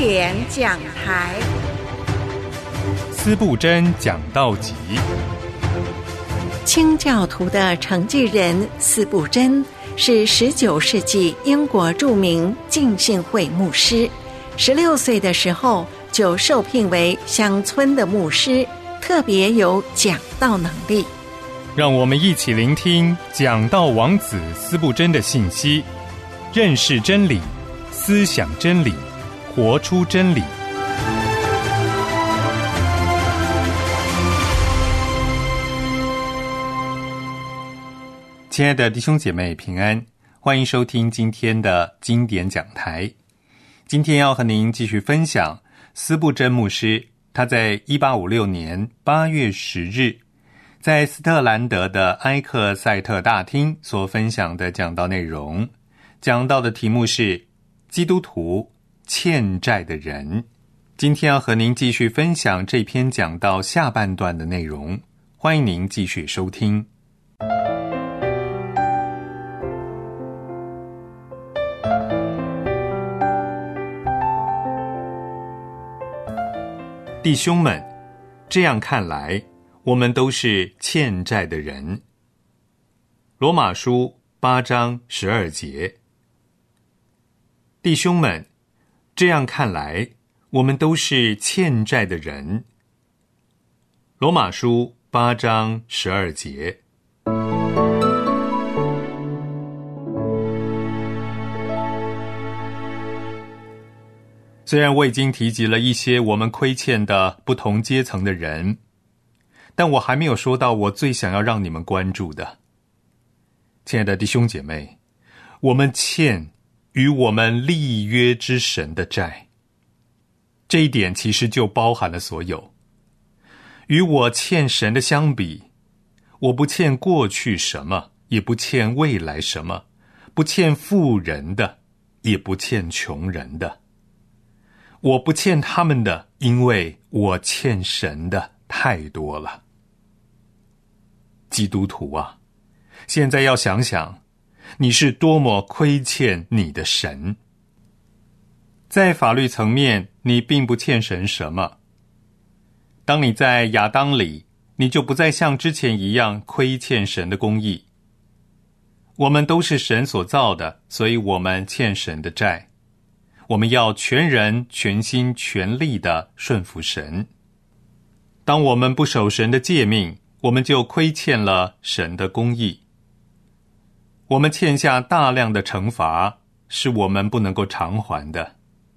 典讲台， 司布真讲道集。 清教徒的承继人司布真是19世纪英国著名浸信会牧师，16岁的时候就受聘为乡村的牧师，特别有讲道能力。 让我们一起聆听讲道王子司布真的信息，认识真理，思想真理，活出真理。亲爱的弟兄姐妹平安，欢迎收听今天的经典讲台。今天要和您继续分享司布真牧师他在1856年8月10日在斯特兰德的埃克塞特大厅所分享的讲道内容。讲道的题目是基督徒欠债的人。今天要和您继续分享这篇讲道下半段的内容，欢迎您继续收听。弟兄们，这样看来，我们都是欠债的人。罗马书8章12节。弟兄们，这样看来，我们都是欠债的人。罗马书8章12节。虽然我已经提及了一些我们亏欠的不同阶层的人，但我还没有说到我最想要让你们关注的。亲爱的弟兄姐妹，我们欠与我们立约之神的债，这一点其实就包含了所有。与我欠神的相比，我不欠过去什么，也不欠未来什么，不欠富人的，也不欠穷人的。我不欠他们的，因为我欠神的太多了。基督徒啊，现在要想想，你是多么亏欠你的神。在法律层面，你并不欠神什么。当你在亚当里，你就不再像之前一样亏欠神的公义。我们都是神所造的，所以我们欠神的债。我们要全人全心全力地顺服神。当我们不守神的诫命，我们就亏欠了神的公义。我们欠下大量的惩罚，是我们不能够偿还的。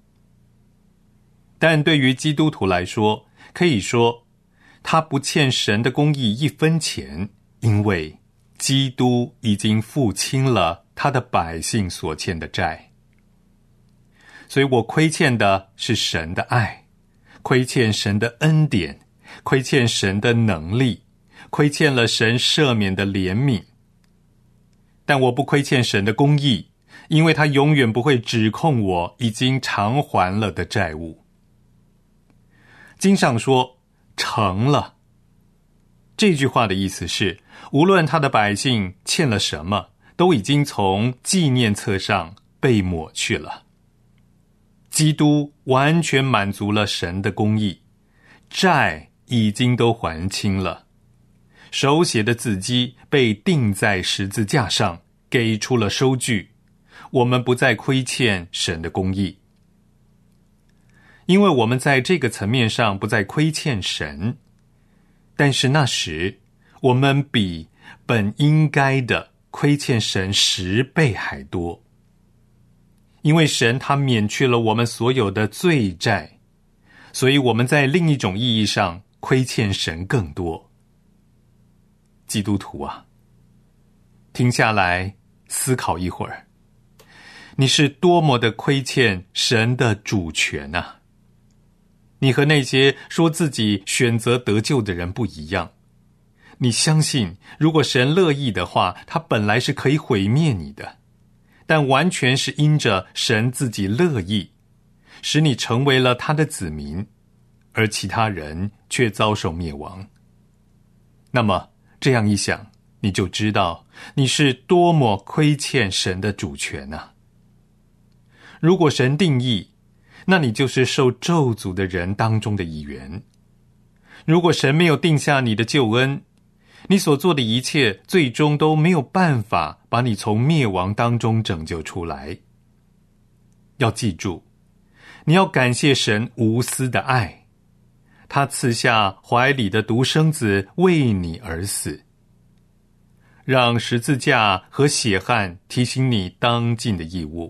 但对于基督徒来说，可以说他不欠神的公义1分钱，因为基督已经付清了他的百姓所欠的债。所以我亏欠的是神的爱，亏欠神的恩典，亏欠神的能力，亏欠了神赦免的怜悯。但我不亏欠神的公义，因为他永远不会指控我已经偿还了的债务。经上说成了，这句话的意思是，无论他的百姓欠了什么，都已经从纪念册上被抹去了。基督完全满足了神的公义，债已经都还清了，手写的字迹被钉在十字架上，给出了收据，我们不再亏欠神的公义。因为我们在这个层面上不再亏欠神，但是那时我们比本应该的亏欠神10倍还多。因为神他免去了我们所有的罪债，所以我们在另一种意义上亏欠神更多。基督徒啊，停下来思考一会儿，你是多么的亏欠神的主权啊！你和那些说自己选择得救的人不一样，你相信如果神乐意的话，他本来是可以毁灭你的，但完全是因着神自己乐意，使你成为了他的子民，而其他人却遭受灭亡。那么这样一想，你就知道你是多么亏欠神的主权啊！如果神定义那你就是受咒诅的人当中的一员。如果神没有定下你的救恩，你所做的一切最终都没有办法把你从灭亡当中拯救出来。要记住，你要感谢神无私的爱，他赐下怀里的独生子为你而死，让十字架和血汗提醒你当尽的义务。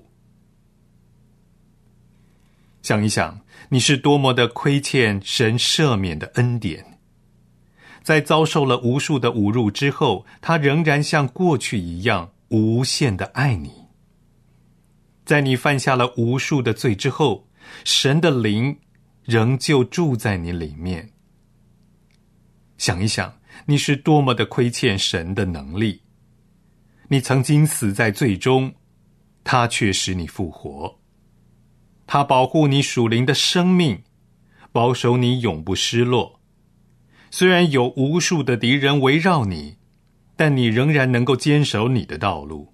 想一想，你是多么的亏欠神赦免的恩典。在遭受了无数的侮辱之后，他仍然像过去一样无限的爱你。在你犯下了无数的罪之后，神的灵仍旧住在你里面。想一想，你是多么的亏欠神的能力。你曾经死在罪中，他却使你复活。他保护你属灵的生命，保守你永不失落。虽然有无数的敌人围绕你，但你仍然能够坚守你的道路。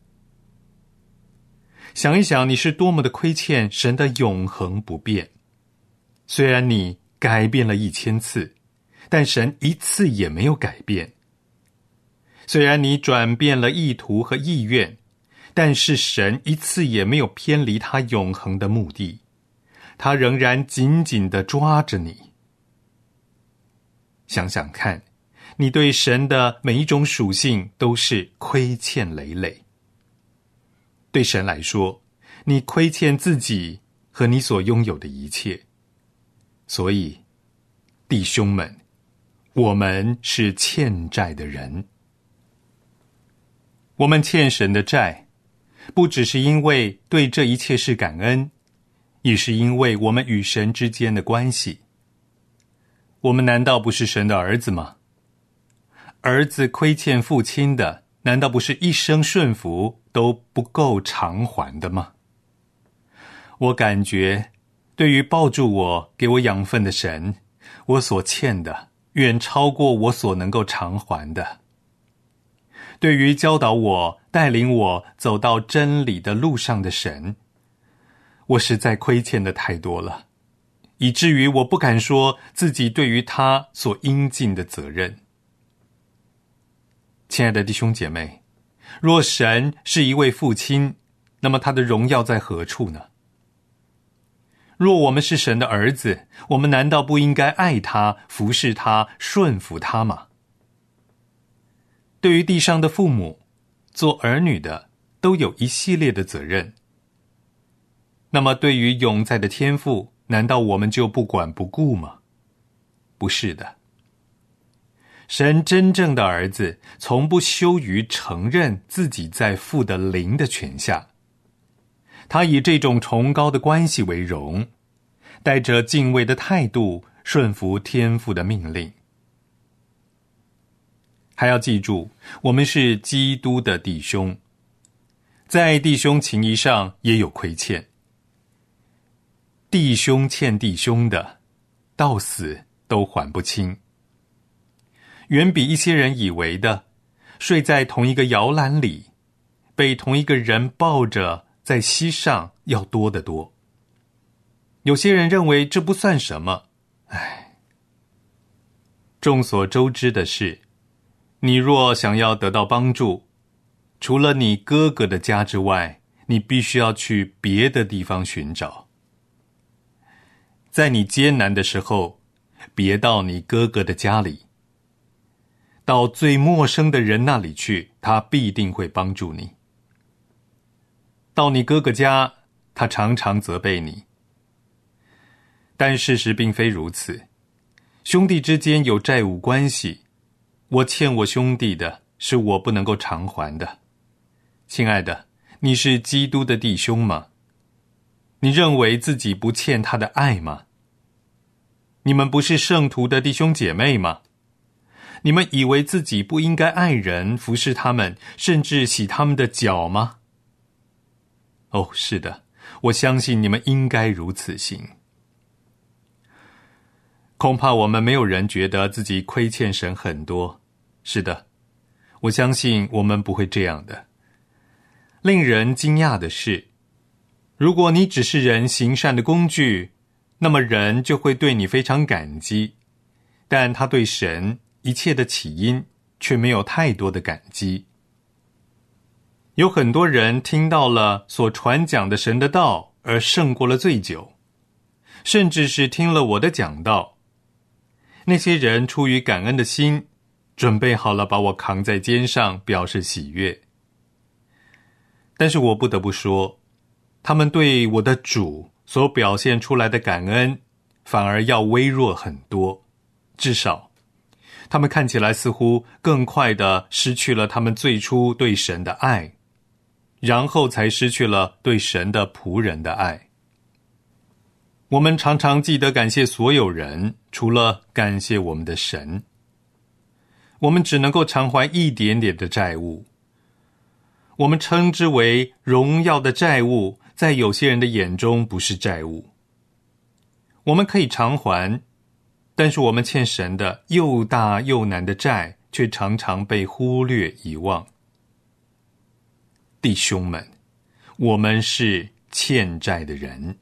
想一想，你是多么的亏欠神的永恒不变。虽然你改变了1000次，但神一次也没有改变。虽然你转变了意图和意愿，但是神一次也没有偏离他永恒的目的，他仍然紧紧地抓着你。想想看，你对神的每一种属性都是亏欠累累。对神来说，你亏欠自己和你所拥有的一切。所以，弟兄们，我们是欠债的人。我们欠神的债，不只是因为对这一切事感恩，也是因为我们与神之间的关系。我们难道不是神的儿子吗？儿子亏欠父亲的，难道不是一生顺服都不够偿还的吗？我感觉，对于抱住我、给我养分的神，我所欠的远超过我所能够偿还的。对于教导我、带领我走到真理的路上的神，我实在亏欠的太多了，以至于我不敢说自己对于他所应尽的责任。亲爱的弟兄姐妹，若神是一位父亲，那么他的荣耀在何处呢？若我们是神的儿子，我们难道不应该爱他、服侍他、顺服他吗？对于地上的父母，做儿女的都有一系列的责任。那么对于永在的天父，难道我们就不管不顾吗？不是的。神真正的儿子从不羞于承认自己在父的灵的权下，他以这种崇高的关系为荣，带着敬畏的态度顺服天父的命令。还要记住，我们是基督的弟兄，在弟兄情谊上也有亏欠。弟兄欠弟兄的，到死都还不清。远比一些人以为的，睡在同一个摇篮里，被同一个人抱着在膝上要多得多。有些人认为这不算什么，众所周知的是，你若想要得到帮助，除了你哥哥的家之外，你必须要去别的地方寻找。在你艰难的时候，别到你哥哥的家里，到最陌生的人那里去，他必定会帮助你。到你哥哥家，他常常责备你。但事实并非如此，兄弟之间有债务关系，我欠我兄弟的，是我不能够偿还的。亲爱的，你是基督的弟兄吗？你认为自己不欠他的爱吗？你们不是圣徒的弟兄姐妹吗？你们以为自己不应该爱人，服侍他们，甚至洗他们的脚吗？哦，是的，我相信你们应该如此行。恐怕我们没有人觉得自己亏欠神很多。是的，我相信我们不会这样的。令人惊讶的是， 如果你只是人行善的工具，那么人就会对你非常感激，但他对神一切的起因却没有太多的感激。有很多人听到了所传讲的神的道而胜过了醉酒，甚至是听了我的讲道，那些人出于感恩的心，准备好了把我扛在肩上表示喜悦。但是我不得不说，他们对我的主所表现出来的感恩反而要微弱很多，至少他们看起来似乎更快地失去了他们最初对神的爱，然后才失去了对神的仆人的爱。我们常常记得感谢所有人，除了感谢我们的神。我们只能够偿还一点点的债务，我们称之为荣耀的债务，在有些人的眼中不是债务。我们可以偿还，但是我们欠神的又大又难的债，却常常被忽略遗忘。弟兄们，我们是欠债的人。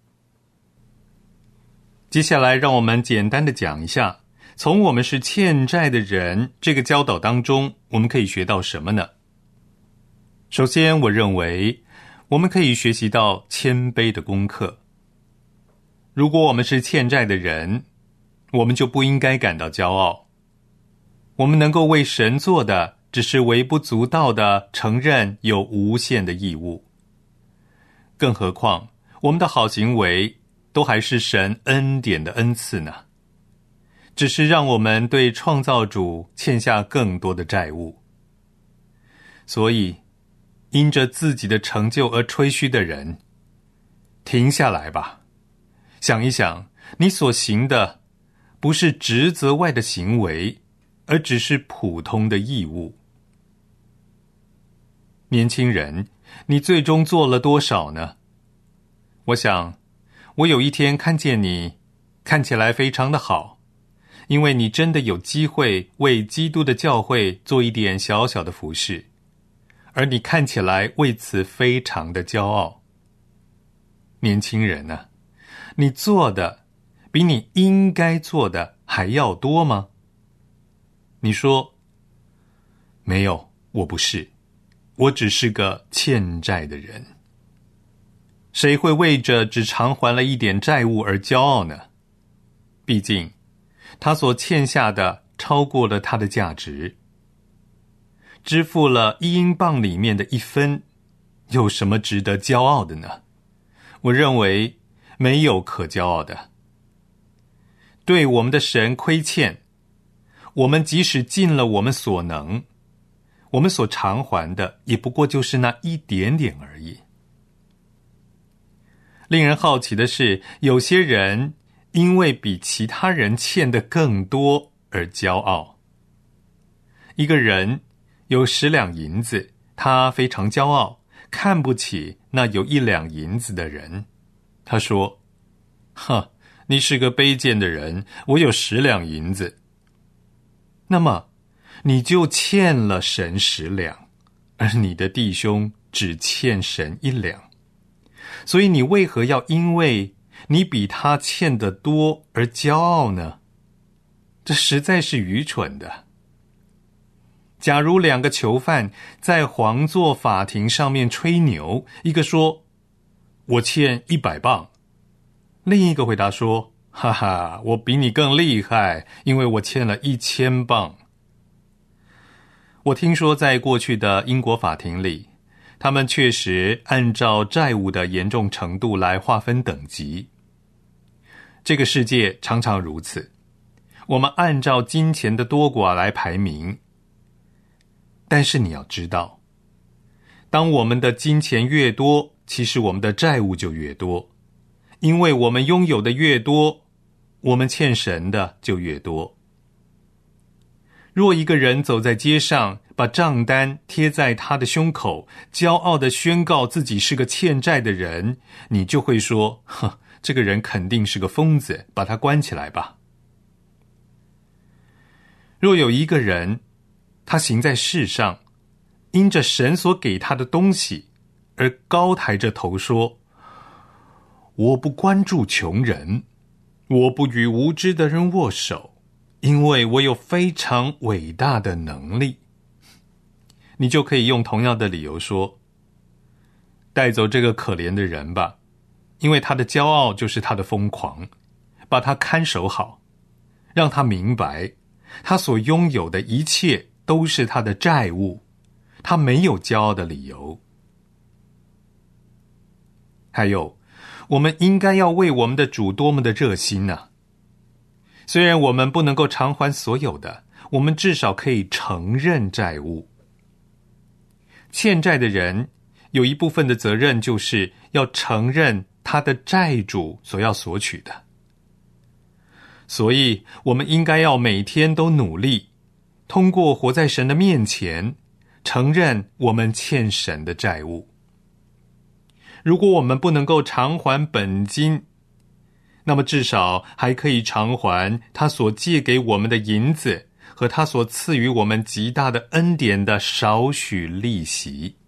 接下来让我们简单的讲一下，从我们是欠债的人这个教导当中，我们可以学到什么呢？首先，我认为我们可以学习到谦卑的功课。如果我们是欠债的人，我们就不应该感到骄傲。我们能够为神做的，只是微不足道的承认有无限的义务。更何况，我们的好行为都还是神恩典的恩赐呢，只是让我们对创造主欠下更多的债务。所以，因着自己的成就而吹嘘的人，停下来吧，想一想，你所行的不是职责外的行为，而只是普通的义务。年轻人，你最终做了多少呢？我想，我有一天看见你，看起来非常的好，因为你真的有机会为基督的教会做一点小小的服事，而你看起来为此非常的骄傲。年轻人啊，你做的比你应该做的还要多吗？你说，没有，我不是，我只是个欠债的人。谁会为着只偿还了一点债务而骄傲呢？毕竟，他所欠下的超过了他的价值。支付了1英镑里面的1分，有什么值得骄傲的呢？我认为没有可骄傲的。对我们的神亏欠，我们即使尽了我们所能，我们所偿还的也不过就是那一点点而已。令人好奇的是，有些人因为比其他人欠的更多而骄傲。一个人有10两银子，他非常骄傲，看不起那有1两银子的人。他说，你是个卑贱的人，我有10两银子。那么，你就欠了神10两，而你的弟兄只欠神1两。所以你为何要因为你比他欠得多而骄傲呢？这实在是愚蠢的。假如2个囚犯在皇座法庭上面吹牛，一个说，我欠100磅，另一个回答说，哈哈，我比你更厉害，因为我欠了1000磅。我听说在过去的英国法庭里，他们确实按照债务的严重程度来划分等级。这个世界常常如此，我们按照金钱的多寡来排名。但是你要知道，当我们的金钱越多，其实我们的债务就越多，因为我们拥有的越多，我们欠神的就越多。若一个人走在街上，把账单贴在他的胸口，骄傲地宣告自己是个欠债的人，你就会说，这个人肯定是个疯子，把他关起来吧。若有一个人，他行在世上，因着神所给他的东西，而高抬着头说， 我不关注穷人，我不与无知的人握手，因为我有非常伟大的能力。你就可以用同样的理由说，带走这个可怜的人吧，因为他的骄傲就是他的疯狂，把他看守好，让他明白他所拥有的一切都是他的债务，他没有骄傲的理由。还有，我们应该要为我们的主多么的热心啊！虽然我们不能够偿还所有的，我们至少可以承认债务。欠债的人有一部分的责任就是要承认他的债主所要索取的，所以我们应该要每天都努力，通过活在神的面前，承认我们欠神的债务。如果我们不能够偿还本金，那么至少还可以偿还他所借给我们的银子和他所赐予我们极大的恩典的少许利息。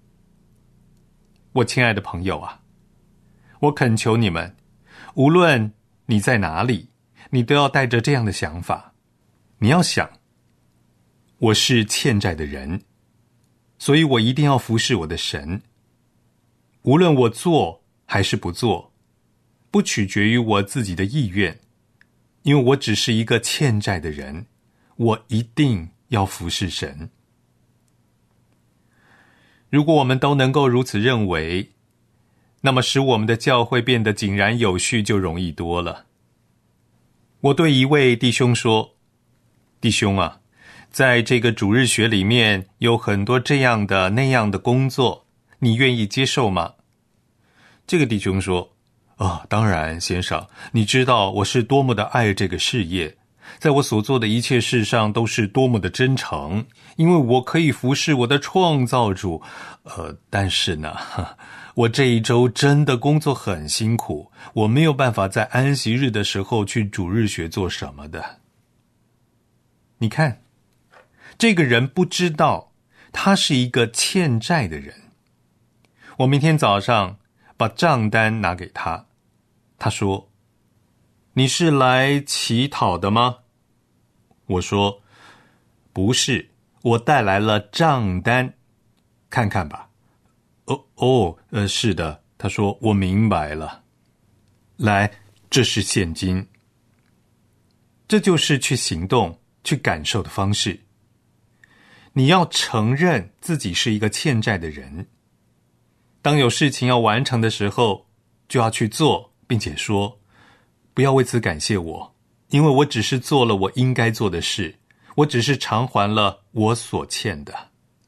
我亲爱的朋友啊，我恳求你们，无论你在哪里，你都要带着这样的想法。你要想，我是欠债的人，所以我一定要服侍我的神。无论我做还是不做，不取决于我自己的意愿，因为我只是一个欠债的人，我一定要服侍神。如果我们都能够如此认为，那么使我们的教会变得井然有序就容易多了。我对一位弟兄说，弟兄啊，在这个主日学里面有很多这样的那样的工作，你愿意接受吗？这个弟兄说，当然先生，你知道我是多么的爱这个事业，在我所做的一切事上都是多么的真诚，因为我可以服侍我的创造主。但是呢，我这一周真的工作很辛苦，我没有办法在安息日的时候去主日学做什么的。你看，这个人不知道他是一个欠债的人。我明天早上把账单拿给他，他说，你是来乞讨的吗？我说，不是，我带来了账单，看看吧。是的，他说，我明白了。来，这是现金。这就是去行动、去感受的方式。你要承认自己是一个欠债的人，当有事情要完成的时候，就要去做，并且说，不要为此感谢我，因为我只是做了我应该做的事，我只是偿还了我所欠的。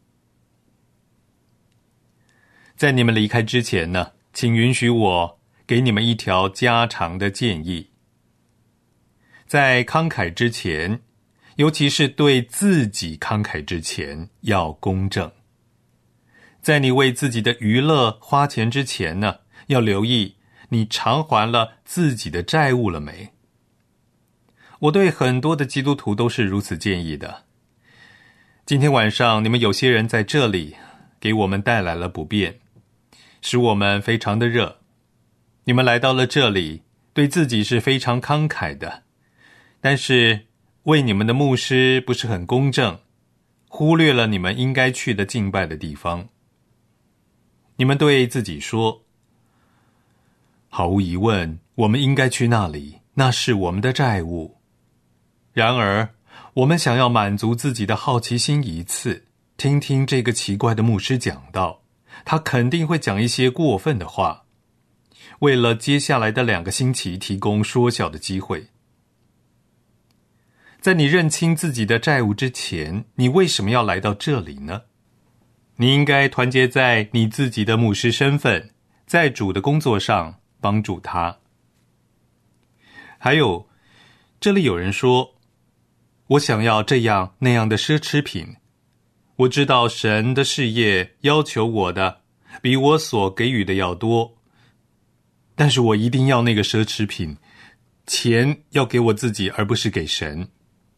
在你们离开之前呢，请允许我给你们一条家常的建议。在慷慨之前，尤其是对自己慷慨之前，要公正。在你为自己的娱乐花钱之前呢，要留意你偿还了自己的债务了没。我对很多的基督徒都是如此建议的。今天晚上你们有些人在这里给我们带来了不便，使我们非常的热。你们来到了这里，对自己是非常慷慨的，但是为你们的牧师不是很公正，忽略了你们应该去的敬拜的地方。你们对自己说，毫无疑问，我们应该去那里，那是我们的债务。然而，我们想要满足自己的好奇心一次，听听这个奇怪的牧师讲道，他肯定会讲一些过分的话，为了接下来的2个星期提供说笑的机会。在你认清自己的债务之前，你为什么要来到这里呢？你应该团结在你自己的牧师身份，在主的工作上帮助他。还有，这里有人说，我想要这样那样的奢侈品。我知道神的事业要求我的比我所给予的要多，但是我一定要那个奢侈品，钱要给我自己，而不是给神。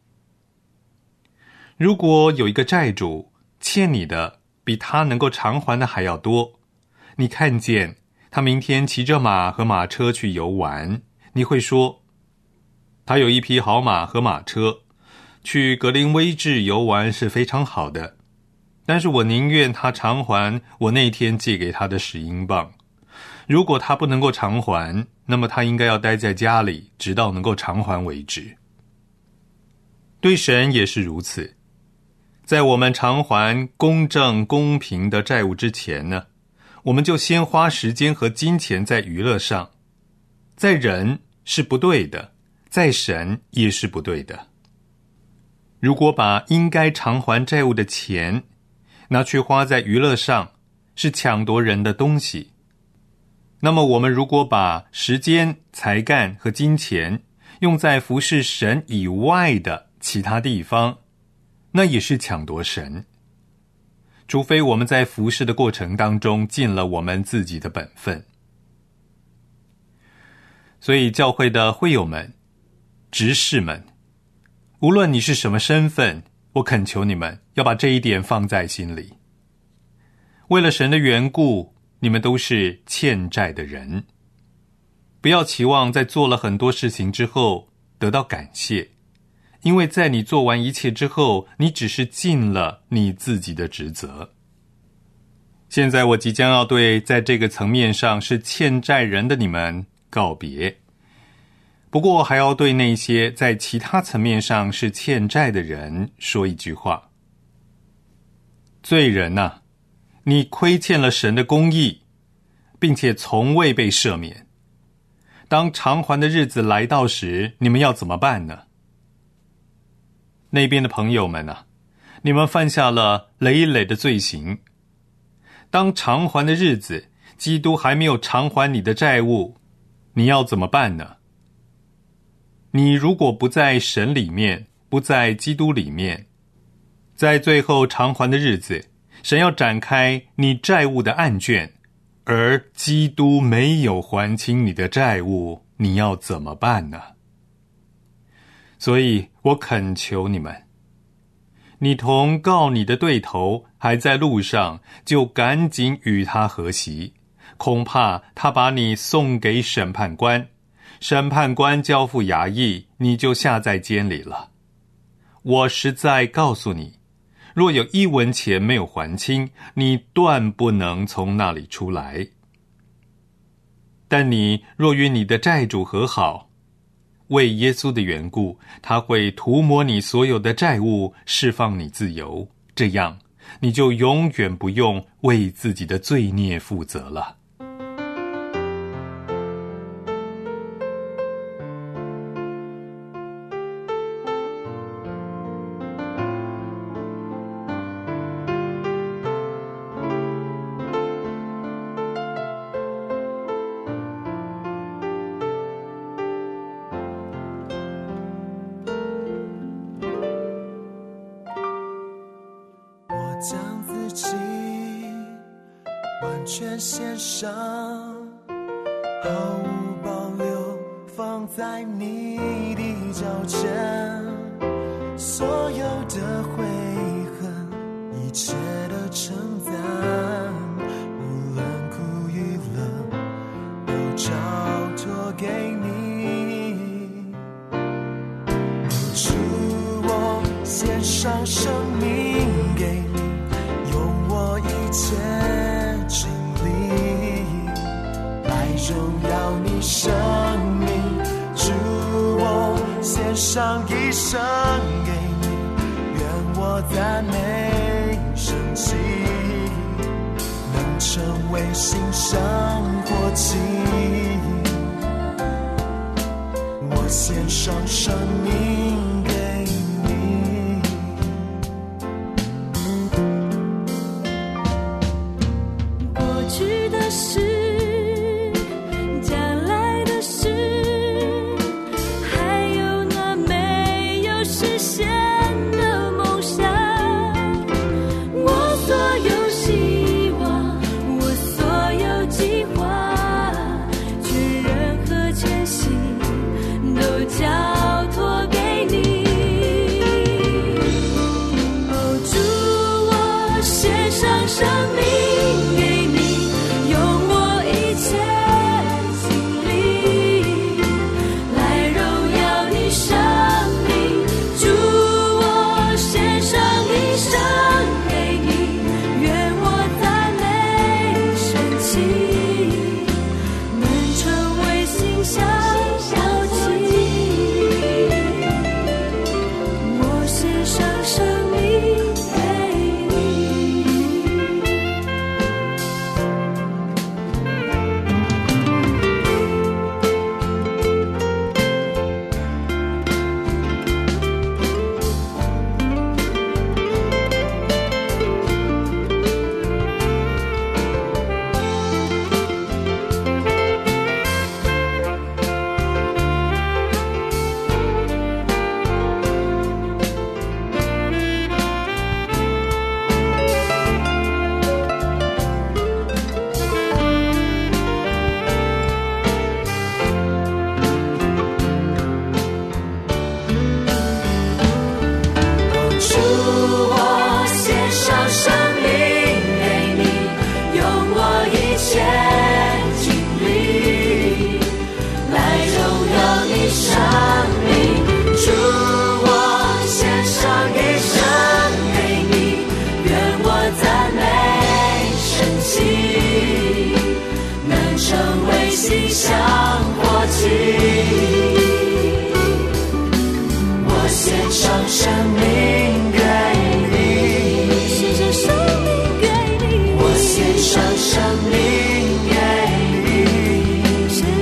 如果有一个债主欠你的比他能够偿还的还要多，你看见他明天骑着马和马车去游玩，你会说，他有一匹好马和马车，去格林威治游玩是非常好的，但是我宁愿他偿还我那天借给他的10英镑。如果他不能够偿还，那么他应该要待在家里，直到能够偿还为止。对神也是如此，在我们偿还公正公平的债务之前呢，我们就先花时间和金钱在娱乐上，在人是不对的，在神也是不对的。如果把应该偿还债务的钱拿去花在娱乐上，是抢夺人的东西。那么我们如果把时间、才干和金钱用在服侍神以外的其他地方，那也是抢夺神。除非我们在服侍的过程当中尽了我们自己的本分。所以教会的会友们、执事们，无论你是什么身份，我恳求你们要把这一点放在心里。为了神的缘故，你们都是欠债的人，不要期望在做了很多事情之后得到感谢，因为在你做完一切之后，你只是尽了你自己的职责。现在我即将要对在这个层面上是欠债人的你们告别，不过还要对那些在其他层面上是欠债的人说一句话。罪人啊，你亏欠了神的公义，并且从未被赦免。当偿还的日子来到时，你们要怎么办呢？那边的朋友们啊，你们犯下了累累的罪行。当偿还的日子，基督还没有偿还你的债务，你要怎么办呢？你如果不在神里面，不在基督里面，在最后偿还的日子，神要展开你债务的案卷，而基督没有还清你的债务，你要怎么办呢？所以我恳求你们，你同告你的对头还在路上，就赶紧与他和席，恐怕他把你送给审判官，审判官交付衙役，你就下在监里了。我实在告诉你，若有1文钱没有还清，你断不能从那里出来。但你若与你的债主和好，为耶稣的缘故，他会涂抹你所有的债务，释放你自由，这样你就永远不用为自己的罪孽负责了。 将自己完全献上，毫无保留放在你的脚前，所有的悔恨，一切的称赞，无论苦与乐，都交托给你。主，我献上生命给你，一切经历来荣耀你生命。主，我献上一生给你，愿我赞美升起，能成为新生活气。我献上生命给你， 去的事，将来的事，还有那没有实现的梦想。我所有希望，我所有计划，全人和全心都交托给你。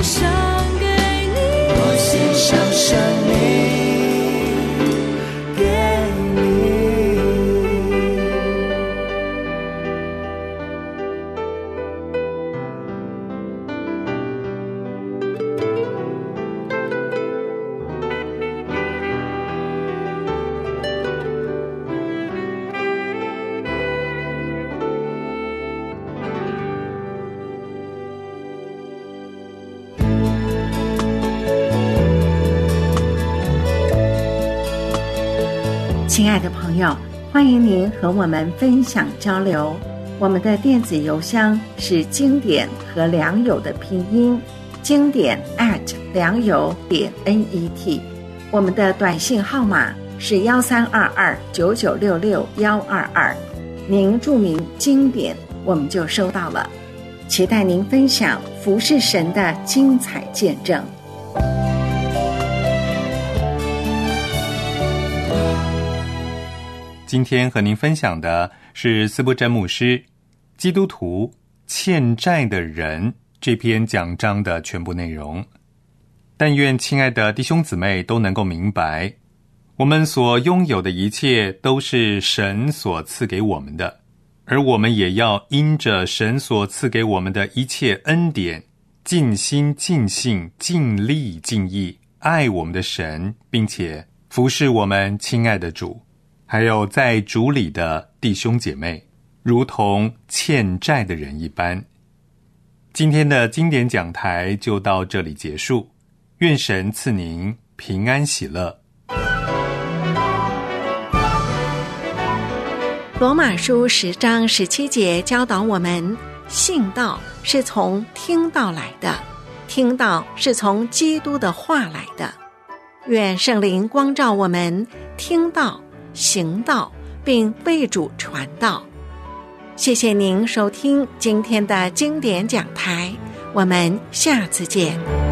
上给你， 我献上生命给你。 亲爱的朋友，欢迎您和我们分享交流。我们的电子邮箱是经典和良友的拼音，经典良友.net。我们的短信号码是132299662122。您注明经典，我们就收到了。期待您分享服侍神的精彩见证。 今天和您分享的是司布真牧师《基督徒欠债的人》这篇讲章的全部内容。但愿亲爱的弟兄姊妹都能够明白，我们所拥有的一切都是神所赐给我们的，而我们也要因着神所赐给我们的一切恩典，尽心尽性尽力尽意爱我们的神，并且服侍我们亲爱的主，还有在主里的弟兄姐妹，如同欠债的人一般。今天的经典讲台就到这里结束，愿神赐您平安喜乐。 罗马书10章17节教导我们，信道是从听道来的，听道是从基督的话来的。愿圣灵光照我们，听道行道，并为主传道。谢谢您收听今天的经典讲台，我们下次见。